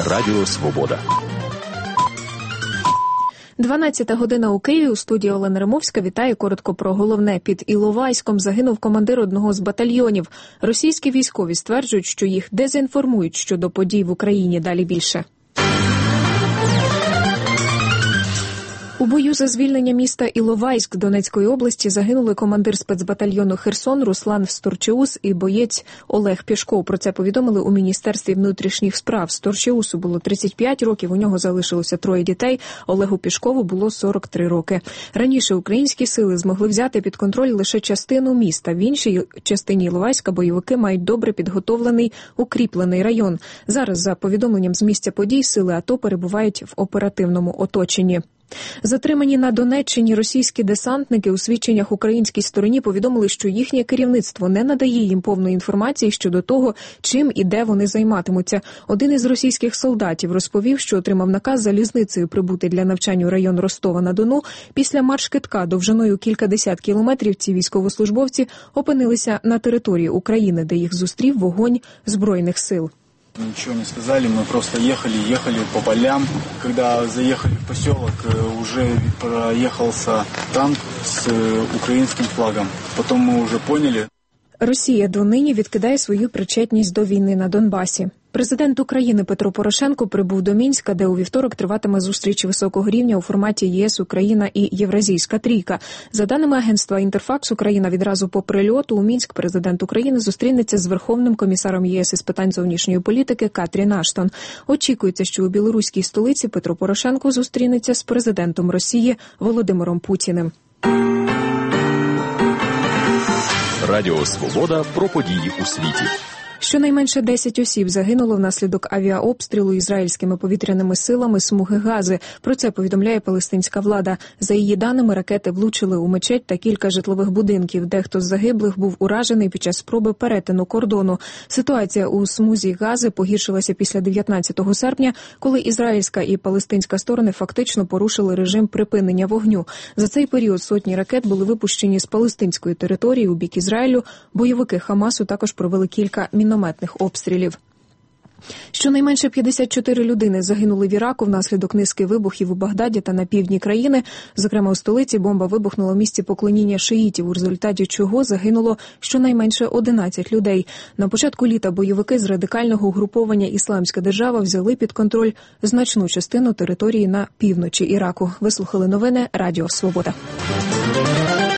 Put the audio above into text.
Радіо Свобода. 12 година у Києві. У студії Олена Римовська. Вітаю. Коротко про головне. Під Іловайськом загинув командир одного з батальйонів. Російські військові стверджують, що їх дезінформують щодо подій в Україні. Далі більше. У бою за звільнення міста Іловайськ Донецької області загинули командир спецбатальйону «Херсон» Руслан Сторчеус і боєць Олег Пішков. Про це повідомили у Міністерстві внутрішніх справ. Сторчеусу було 35 років, у нього залишилося 3 дітей. Олегу Пішкову було 43 роки. Раніше українські сили змогли взяти під контроль лише частину міста. В іншій частині Іловайська бойовики мають добре підготовлений, укріплений район. Зараз, за повідомленням з місця подій, сили АТО перебувають в оперативному оточенні. Затримані на Донеччині російські десантники у свідченнях українській стороні повідомили, що їхнє керівництво не надає їм повної інформації щодо того, чим і де вони займатимуться. Один із російських солдатів розповів, що отримав наказ залізницею прибути для навчання у район Ростова-на-Дону. Після марш-кидка довжиною кількадесят кілометрів ці військовослужбовці опинилися на території України, де їх зустрів вогонь Збройних сил. Ничего не сказали, мы просто ехали по полям. Когда заехали в поселок, уже проехался танк с украинским флагом. Потом мы уже поняли. Росія донині відкидає свою причетність до війни на Донбасі. Президент України Петро Порошенко прибув до Мінська, де у вівторок триватиме зустріч високого рівня у форматі ЄС, Україна і Євразійська трійка. За даними агентства «Інтерфакс», Україна відразу по прильоту у Мінськ президент України зустрінеться з Верховним комісаром ЄС із питань зовнішньої політики Катрін Аштон. Очікується, що у білоруській столиці Петро Порошенко зустрінеться з президентом Росії Володимиром Путіним. Радіо Свобода про події у світі. Щонайменше 10 осіб загинуло внаслідок авіаобстрілу ізраїльськими повітряними силами смуги Гази. Про це повідомляє палестинська влада. За її даними, ракети влучили у мечеть та кілька житлових будинків. Дехто з загиблих був уражений під час спроби перетину кордону. Ситуація у смузі Гази погіршилася після 19 серпня, коли ізраїльська і палестинська сторони фактично порушили режим припинення вогню. За цей період сотні ракет були випущені з палестинської території у бік Ізраїлю. Бойовики Хамасу також провели кілька мінометних обстрілів. Щонайменше 54 людини загинули в Іраку внаслідок низки вибухів у Багдаді та на півдні країни. Зокрема, у столиці бомба вибухнула в місці поклоніння шиїтів, у результаті чого загинуло щонайменше 11 людей. На початку літа бойовики з радикального угруповання «Ісламська держава» взяли під контроль значну частину території на півночі Іраку. Ви слухали новини Радіо Свобода.